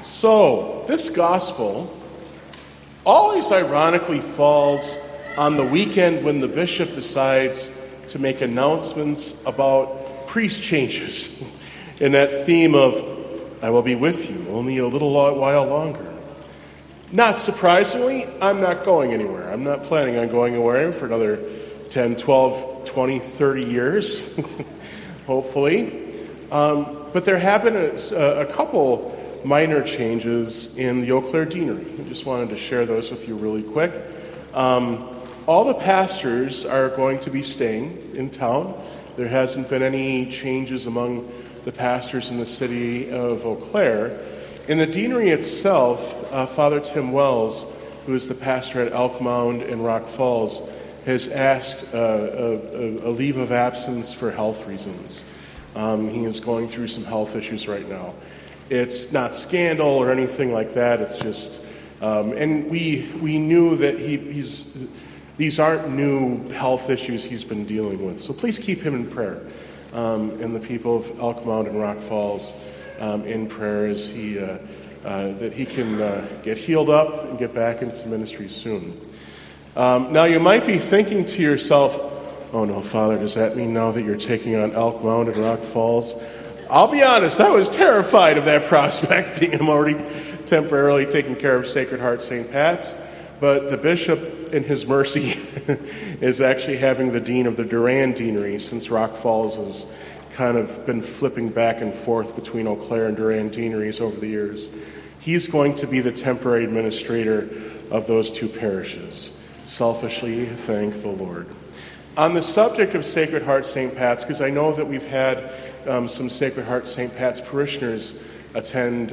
So, this gospel always ironically falls on the weekend when the bishop decides to make announcements about priest changes in that theme of, I will be with you only a little while longer. Not surprisingly, I'm not going anywhere. I'm not planning on going anywhere for another 10, 12, 20, 30 years, hopefully. But there have been a couple minor changes in the Eau Claire Deanery. I just wanted to share those with you really quick. All the pastors are going to be staying in town. There hasn't been any changes among the pastors in the city of Eau Claire. In the deanery itself, Father Tim Wells, who is the pastor at Elk Mound and Rock Falls, has asked a leave of absence for health reasons. He is going through some health issues right now. It's not scandal or anything like that. It's just, and we knew that these aren't new health issues he's been dealing with. So please keep him in prayer, and the people of Elk Mound and Rock Falls in prayer as that he can get healed up and get back into ministry soon. Now you might be thinking to yourself, oh no, Father, does that mean now that you're taking on Elk Mound and Rock Falls? I'll be honest, I was terrified of that prospect, being I'm already temporarily taking care of Sacred Heart St. Pat's. But the bishop, in his mercy, is actually having the dean of the Durand Deanery, since Rock Falls has kind of been flipping back and forth between Eau Claire and Durand Deaneries over the years. He's going to be the temporary administrator of those two parishes. Selfishly, thank the Lord. On the subject of Sacred Heart St. Pat's, because I know that we've had some Sacred Heart St. Pat's parishioners attend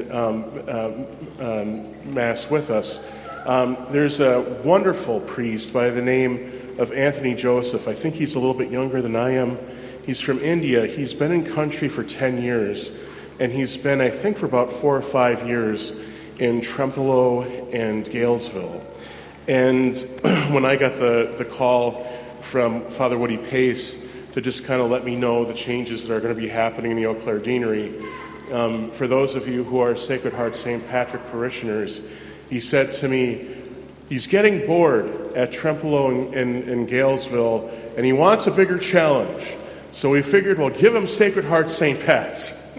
Mass with us. There's a wonderful priest by the name of Anthony Joseph. I think he's a little bit younger than I am. He's from India. He's been in country for 10 years, and he's been, I think, for about 4 or 5 years in Trempealeau and Galesville. And when I got the call from Father Woody Pace to just kind of let me know the changes that are going to be happening in the Eau Claire Deanery, for those of you who are Sacred Heart St. Patrick parishioners, he said to me, he's getting bored at Trempealeau and Galesville, and he wants a bigger challenge. So we figured, well, give him Sacred Heart St. Pat's.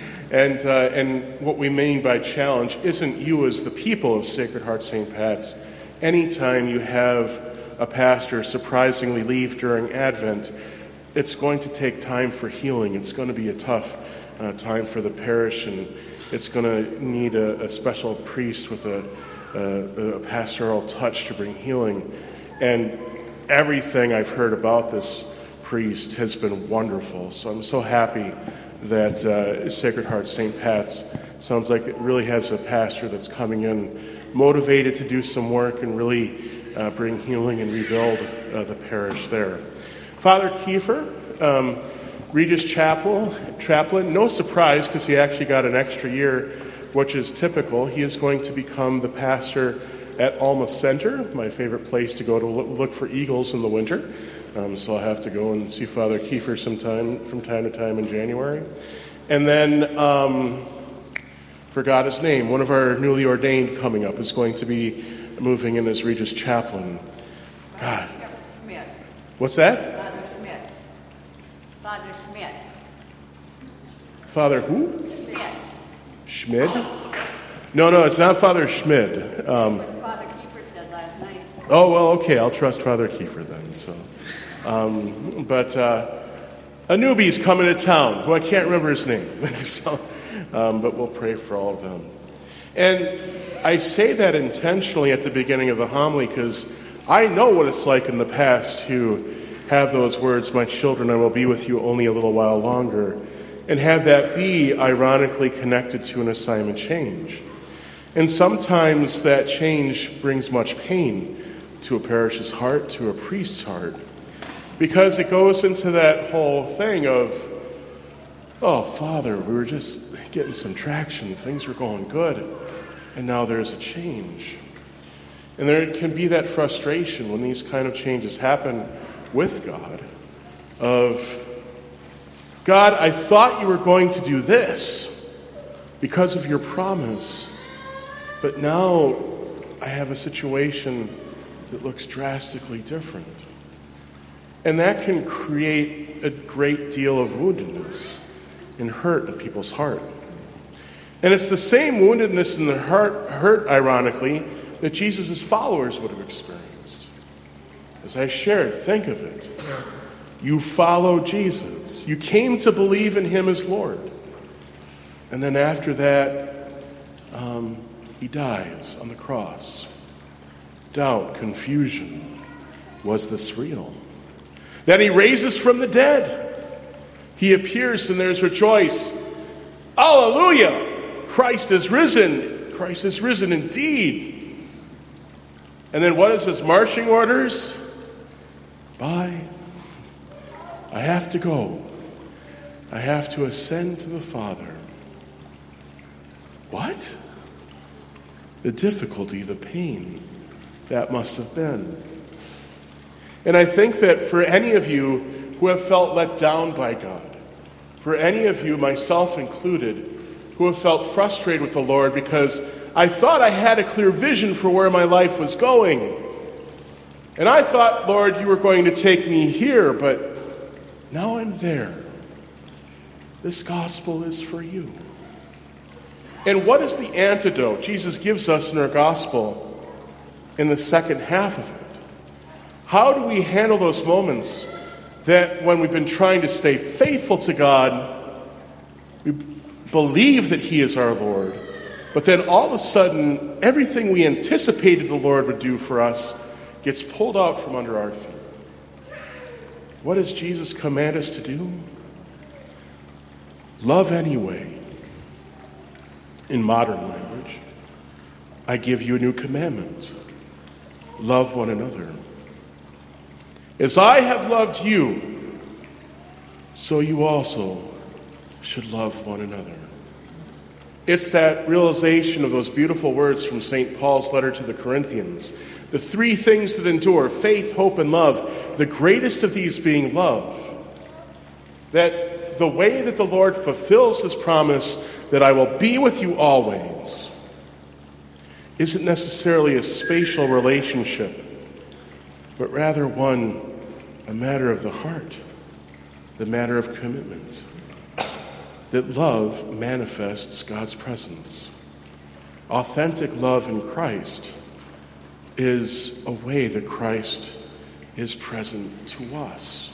And what we mean by challenge isn't you as the people of Sacred Heart St. Pat's. Anytime you have a pastor surprisingly leave during Advent, it's going to take time for healing. It's going to be a tough time for the parish, and it's going to need a special priest with a pastoral touch to bring healing. And everything I've heard about this priest has been wonderful. So I'm so happy that Sacred Heart St. Pat's sounds like it really has a pastor that's coming in motivated to do some work and really bring healing and rebuild the parish there. Father Kiefer, Regis Chaplain, no surprise because he actually got an extra year, which is typical. He is going to become the pastor at Alma Center, my favorite place to go to look for eagles in the winter. So I'll have to go and see Father Kiefer from time to time in January. And then, forgot his name, one of our newly ordained coming up is going to be moving in as Regis Chaplain. God. Schmidt. What's that? Father Schmidt. Father Schmidt. Father who? Schmidt. Schmid? No, it's not Father Schmid. Father Kiefer said last night. Oh, well, okay, I'll trust Father Kiefer then. So, but a newbie's coming to town, who I can't remember his name. So, but we'll pray for all of them. And I say that intentionally at the beginning of the homily because I know what it's like in the past to have those words, my children, I will be with you only a little while longer, and have that be ironically connected to an assignment change. And sometimes that change brings much pain to a parish's heart, to a priest's heart, because it goes into that whole thing of, oh, Father, we were just getting some traction, things were going good, and now there's a change. And there can be that frustration when these kind of changes happen with God, of, God, I thought you were going to do this because of your promise, But now I have a situation that looks drastically different. And that can create a great deal of woundedness and hurt in people's heart. And it's the same woundedness in the hurt, ironically, that Jesus' followers would have experienced. As I shared, think of it. You follow Jesus. You came to believe in him as Lord. And then after that, he dies on the cross. Doubt, confusion. Was this real? Then he raises from the dead. He appears and there's rejoice. Hallelujah! Christ is risen. Christ is risen indeed. And then what is his marching orders? Bye. I have to go. I have to ascend to the Father. What? The difficulty, the pain that must have been. And I think that for any of you who have felt let down by God, for any of you, myself included, who have felt frustrated with the Lord because I thought I had a clear vision for where my life was going. And I thought, Lord, you were going to take me here, but now I'm there. This gospel is for you. And what is the antidote Jesus gives us in our gospel in the second half of it? How do we handle those moments that when we've been trying to stay faithful to God, we believe that he is our Lord, but then all of a sudden, everything we anticipated the Lord would do for us gets pulled out from under our feet? What does Jesus command us to do? Love anyway. In modern language, I give you a new commandment. Love one another. As I have loved you, so you also should love one another. It's that realization of those beautiful words from St. Paul's letter to the Corinthians. The three things that endure, faith, hope, and love. The greatest of these being love. That the way that the Lord fulfills his promise that I will be with you always isn't necessarily a spatial relationship, but rather a matter of the heart, the matter of commitment. That love manifests God's presence. Authentic love in Christ is a way that Christ is present to us.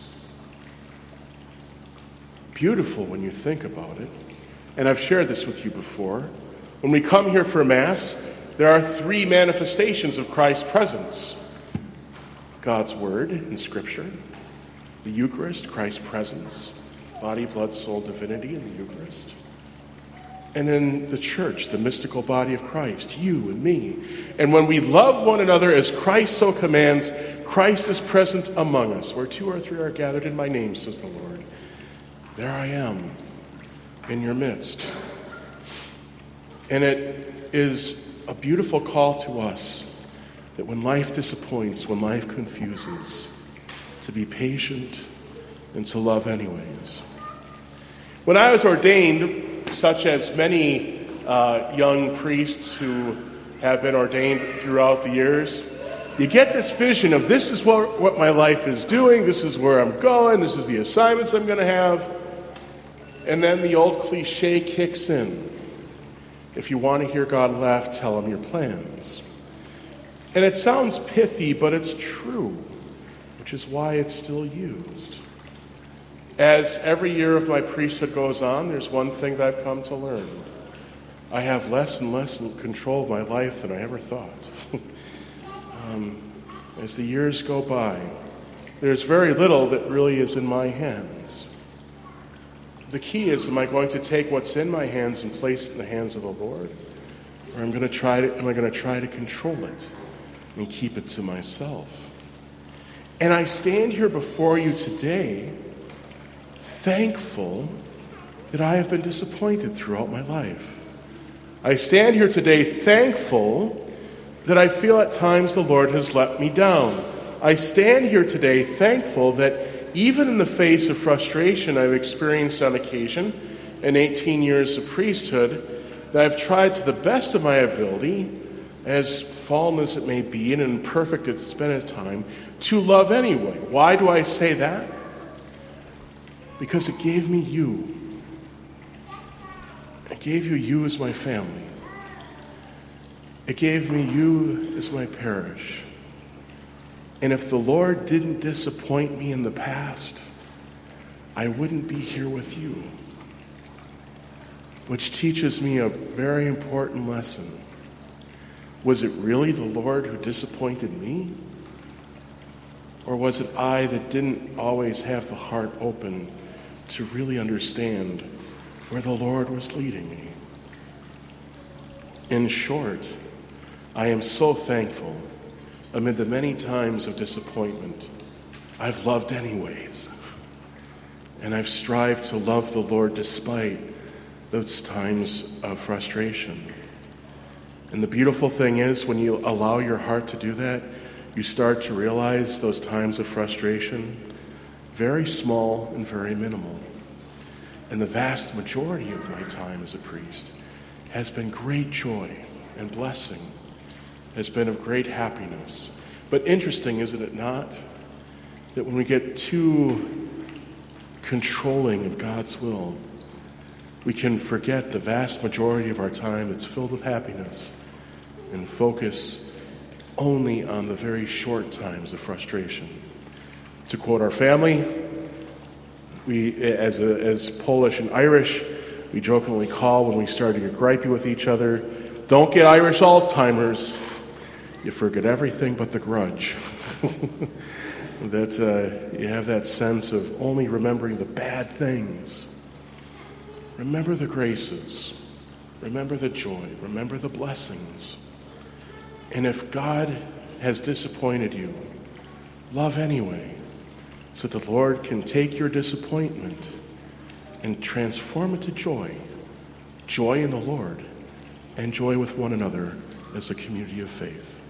Beautiful when you think about it. And I've shared this with you before. When we come here for Mass, there are three manifestations of Christ's presence. God's Word in Scripture, the Eucharist, Christ's presence, body, blood, soul, divinity in the Eucharist, and then the church, the mystical body of Christ, you and me. And when we love one another as Christ so commands, Christ is present among us. Where two or three are gathered in my name, says the Lord, there I am. In your midst. And it is a beautiful call to us that when life disappoints, when life confuses, to be patient and to love anyways. When I was ordained, such as many young priests who have been ordained throughout the years, you get this vision of this is what my life is doing, this is where I'm going, this is the assignments I'm going to have. And then the old cliche kicks in. If you want to hear God laugh, tell him your plans. And it sounds pithy, but it's true, which is why it's still used. As every year of my priesthood goes on, there's one thing that I've come to learn. I have less and less control of my life than I ever thought. As the years go by, there's very little that really is in my hands. The key is, am I going to take what's in my hands and place it in the hands of the Lord? Or am I going to try to control it and keep it to myself? And I stand here before you today thankful that I have been disappointed throughout my life. I stand here today thankful that I feel at times the Lord has let me down. I stand here today thankful that even in the face of frustration I've experienced on occasion in 18 years of priesthood, that I've tried to the best of my ability as fallen as it may be and imperfect it's been at time, to love anyway. Why do I say that? Because it gave me you. It gave you as my family. It gave me you as my parish. And if the Lord didn't disappoint me in the past, I wouldn't be here with you. Which teaches me a very important lesson. Was it really the Lord who disappointed me? Or was it I that didn't always have the heart open to really understand where the Lord was leading me? In short, I am so thankful amid the many times of disappointment. I've loved anyways. And I've strived to love the Lord despite those times of frustration. And the beautiful thing is, when you allow your heart to do that, you start to realize those times of frustration, very small and very minimal. And the vast majority of my time as a priest has been great joy and blessing, has been of great happiness. But interesting, isn't it not, that when we get too controlling of God's will, we can forget the vast majority of our time that's filled with happiness and focus only on the very short times of frustration. To quote our family, we, as Polish and Irish, we jokingly call when we start to get gripey with each other, don't get Irish Alzheimer's. You forget everything but the grudge. That you have that sense of only remembering the bad things. Remember the graces. Remember the joy. Remember the blessings. And if God has disappointed you, love anyway, so the Lord can take your disappointment and transform it to joy. Joy in the Lord and joy with one another as a community of faith.